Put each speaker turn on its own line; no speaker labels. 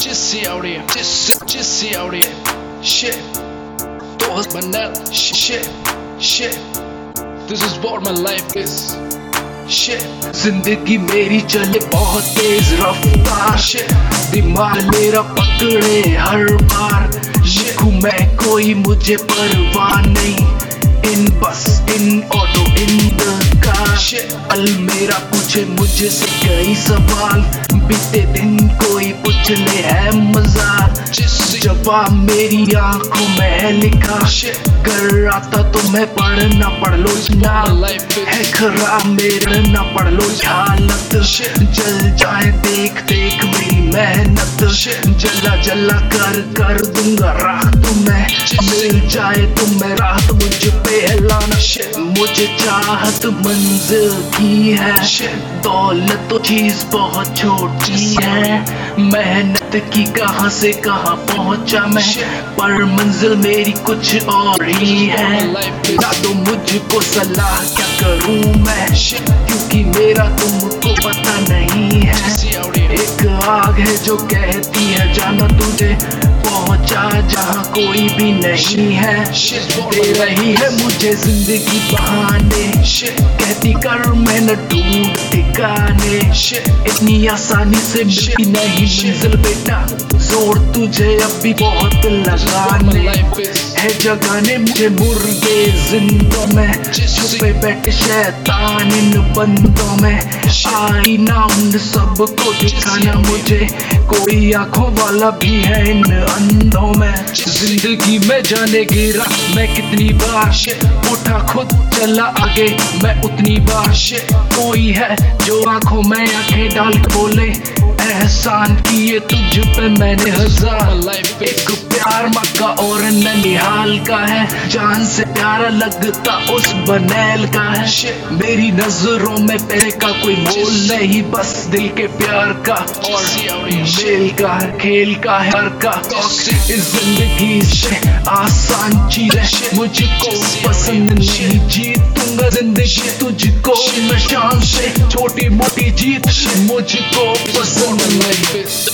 just see out here, just see out here. Shit, thoughts banal. Shit, this is what my life is. Shit,
जिंदगी मेरी चले बहुत तेज रफ्तार।
shit,
दिमाग मेरा पकड़े हर बार। लिखूं मैं कोई मुझे परवाह नहीं। In auto in the car.
shit,
पल मेरा पूछे मुझे से कई सवाल। बीते दिन कोई पूछ ले है मजाक।
just see.
जवाब मेरी आंखों में है लिखा।
Shit,
कर आता तो मैं पढ़ना पढ़ लो ना।
my life
है
is.
खराब मेरा ना पढ़ लो हालत।
Shit,
जल जाए देख देख मेरी मेहनत।
Shit,
जला जला कर दूंगा राख तुम्हें। मिल जाए तुम्हें राहत मुझ पे लाना।
Shit,
मुझे चाहत मंजिल की है।
Shit,
दौलत तो चीज बहुत छोटी है। मेहनत की कहां से कहां पहुंचा मैं।
Shit,
पर मंजिल मेरी कुछ और ही है।
my life is.
ना तो मुझको सलाह क्या करूं मैं।
Shit,
क्योंकि मेरा तुमको पता नहीं है।
just see out here.
एक आग है जो कहती है जाना तुझे पहुंचा जहां कोई भी नहीं है।
Shit,
दे रही है मुझे जिंदगी बहाने।
Shit,
कहती कर मैंने ढूंढ ठिकाने।
shit,
इतनी आसानी से मिलती नहीं मंजिल बेटा। जोर तुझे अभी बहुत
this is what my
लगाने
life is.
है जगाने मुझे मुर्गे जिंदों में। छुपे बैठे शैतान इन बंदों में। आई ना उन सबको दिखाना मुझे। कोई आंखों वाला भी है इन अंधों में। जिंदगी में जाने गिरा मैं कितनी बार। उठा खुद चला आगे मैं उतनी बार। कोई है जो आंखों में आंखें डाल के बोले एहसान किए तुझ पे मैंने हजार।
My life is.
एक प्यार मक्का और ननिहाल का है। जान से प्यारा लगता उस बनेल का है। मेरी नजरों में तेरे का कोई मोल नहीं। बस दिल के प्यार का और
See out here.
मेल का है खेल का है हर का। इस जिंदगी से आसान चीजें मुझको पसंद नहीं। जीतूंगा जिंदगी तुझको मैं शान से। छोटी मोटी जीत मुझको
This is what
पसंद
my
नहीं।
life is.